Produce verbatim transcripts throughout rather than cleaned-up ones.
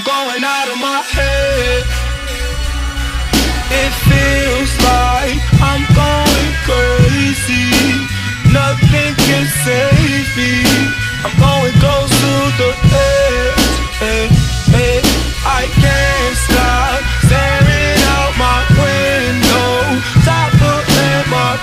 I'm going out of my head. It feels like I'm going crazy. Nothing can save me. I'm going close to the edge. Eh, eh. I can't stop staring out my window. Top of my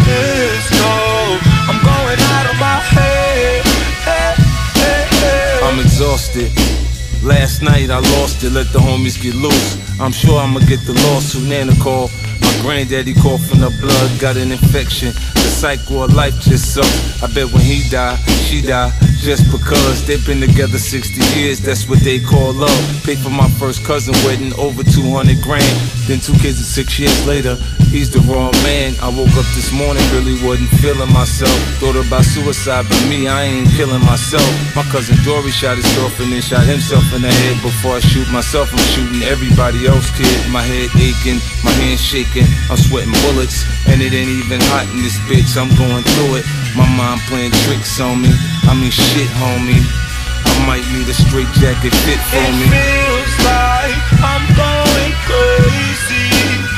pistol. I'm going out of my head. Eh, eh, eh. I'm exhausted. Last night I lost it, let the homies get loose. I'm sure I'ma get the lawsuit. Nana called, my granddaddy coughing up blood, got an infection. The cycle of life just sucks. I bet when he die, she die, just because they've been together sixty years. That's what they call love. Paid for my first cousin wedding, over two hundred grand. Then two kids and six years later, he's the wrong man. I woke up this morning, really wasn't feeling myself. Thought about suicide, but me, I ain't killing myself. My cousin Dory shot his girlfriend and shot himself in the head. Before I shoot myself, I'm shooting everybody else, kid. My head aching, my hands shaking, I'm sweating bullets, and it ain't even hot in this bitch. I'm going through it. My mind playing tricks on me. I mean shit, homie. I might need a straight jacket fit for it me. It feels like I'm going crazy.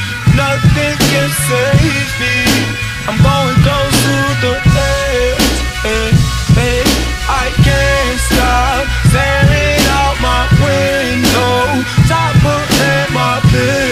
Nothing can save me. I'm going close to the edge. Eh, eh. I can't stop staring out my window. Top of my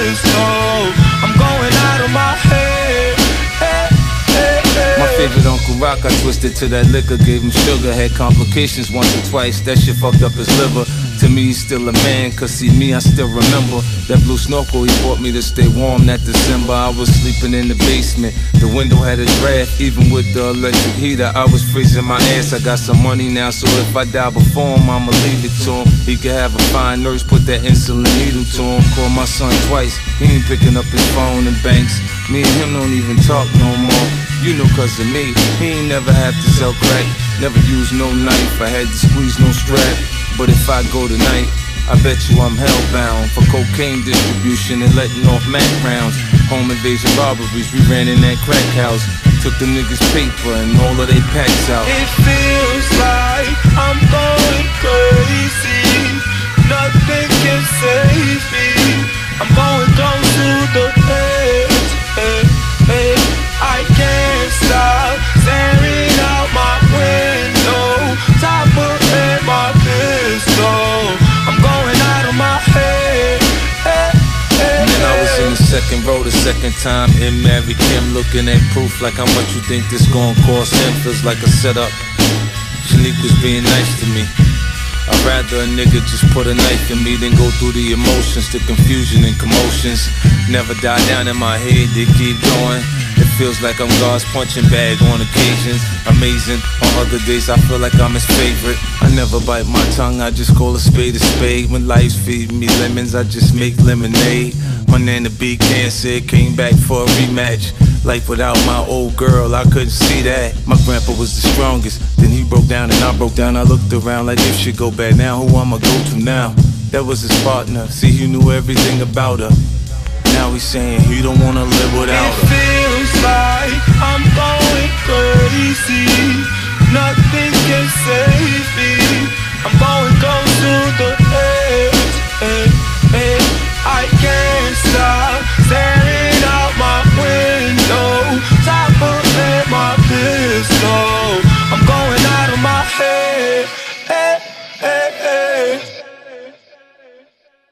pistol. I'm going out of my head. Eh, eh, eh. My favorite Uncle Rock, I twisted to that liquor, gave him sugar, had complications once or twice, that shit fucked up his liver. To me, he's still a man, cause see me, I still remember that blue snorkel he bought me to stay warm that December. I was sleeping in the basement, the window had a draft, even with the electric heater, I was freezing my ass. I got some money now, so if I die before him, I'ma leave it to him. He could have a fine nurse, put that insulin needle to him. Call my son twice, he ain't picking up his phone and banks. Me and him don't even talk no more. You know cause of me, he ain't never have to sell crack. Never used no knife, I had to squeeze no strap. But if I go tonight, I bet you I'm hellbound for cocaine distribution and letting off Mac rounds. Home invasion robberies, we ran in that crack house. Took the niggas' paper and all of they packs out. It feels like I'm going crazy. Nothing can save me. I'm going close to the edge. Eh, eh. I can't stop staring out my window. Top of my pistol. I'm going out of my head. Eh, eh, and then I was in the second row the second time in Mary Kim, looking at proof like how much you think this gon' cost him. Feels like a setup. Shanique was being nice to me. I'd rather a nigga just put a knife in me than go through the emotions, the confusion and commotions. Never die down in my head, they keep going. It feels like I'm God's punching bag on occasions. Amazing, on other days I feel like I'm his favorite. I never bite my tongue, I just call a spade a spade. When life's feeding me lemons, I just make lemonade. My nana beat cancer, came back for a rematch. Life without my old girl, I couldn't see that. My grandpa was the strongest, then he broke down and I broke down. I looked around like if shit go bad now, who I'ma go to now? That was his partner, see he knew everything about her. Now he's saying he don't wanna live without her. It feels like I'm going crazy. Nothing can save me. I'm going close to the edge. Eh, eh. I